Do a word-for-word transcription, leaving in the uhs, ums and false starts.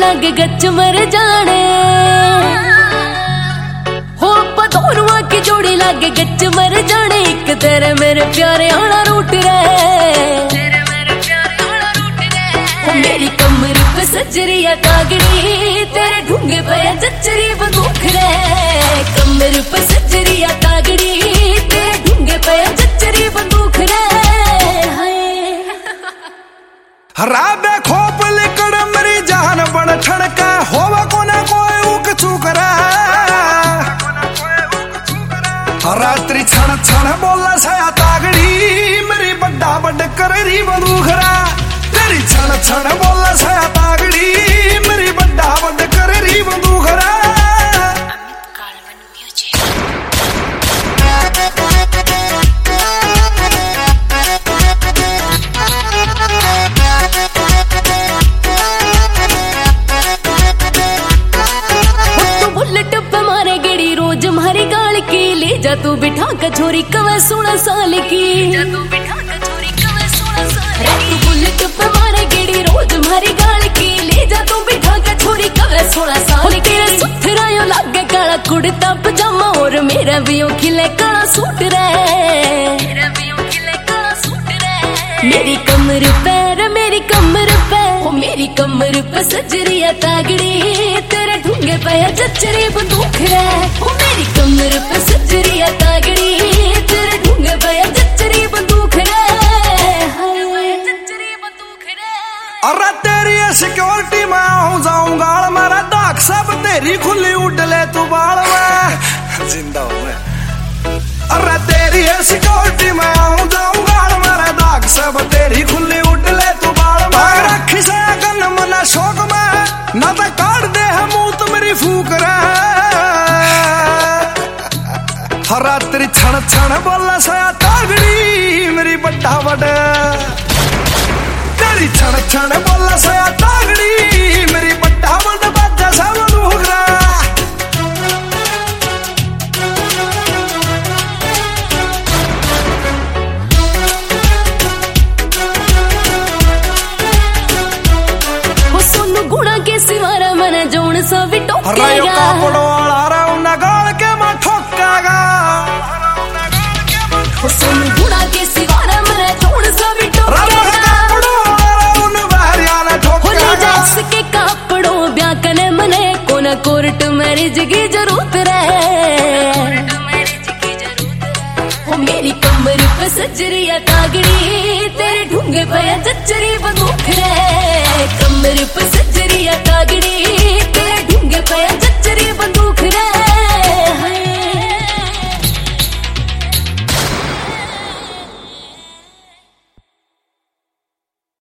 लागे गच मर जाने हो पदोरुआ की जोड़ी लागे गच मर जाने। एक तेरे मेरे प्यारे आना रूट रहे मेरी कमर पे सजरिया कागड़ी तेरे ढूंगे पे जचरी बंदूक रे। कमर पे सजरिया कागड़ी तेरे ढूंगे पे जचरी बंदूक रे। राबे खोप लिकड़ मरी जान बन ठड़का होवा कोना कोई उक चुकरा। रात्रि छण छण बोला सया तागड़ी मेरी बड्डा बड कररी बंदूखरा। तेरी छण छण बोला सया तागड़ी मेरी बड्डा बड कररी बंदूखरा। जा तू बिठा कचोरी कवे सोलह साल की जा तू बिठा कचोरी कवे सोलह साल की। तू बुलेट पे मारे गेड़ी रोज मारी गाल की ले जा तू बिठा कचोरी कवे सोलह साल की। तेरे सुथरा यो लागे काला कुर्ता पजामा और मेरा भी ओ खिले काला सूट रे। मेरा भी ओ खिले काला सूट रे। मेरी कमर पे मेरी कमर पे ओ मेरी कमर पे सजरिया तागड़ी तेरे ढूंगे पे जचरी बंदूक रे। ओ मेरी कमर पे सजरिया तागड़ी तेरे ढूंगे पे जचरी बंदूक रे। जचरी बंदूक रे। अरे तेरी सिक्योरिटी में आऊं जाऊं गाल मेरा दाग सब तेरी खुली उड़ ले तू बाल में जिंदा हूं मैं। अरे तेरी सिक्योरिटी में आऊं जाऊं गाल मेरा दाग सब तेरी खुली उड़ ले तू बाल में। रखी से गन मना शौक में ना तो काट दे हम मुंह मेरी फूक रे। रात्रि छण छण बोला सया तागड़ी मेरी बड्डा बड। तेरी छण छण बोला सया तागड़ी मेरी बड्डा बड बाजा सब लूगरा। वो सोनू गुणा के सिवारा मने जोन सा भी टोकेगा। सोनू गुणा के सिवारा मने जोन सा भी टोकेगा। के कापड़ों ब्याह कने मने कोना कोर्ट मैरिज की जरूरत रहे। ओ मेरी कमर पे सजरिया तागड़ी तेरे ढूंगे पे जचरी बंदूक रे। कमर पे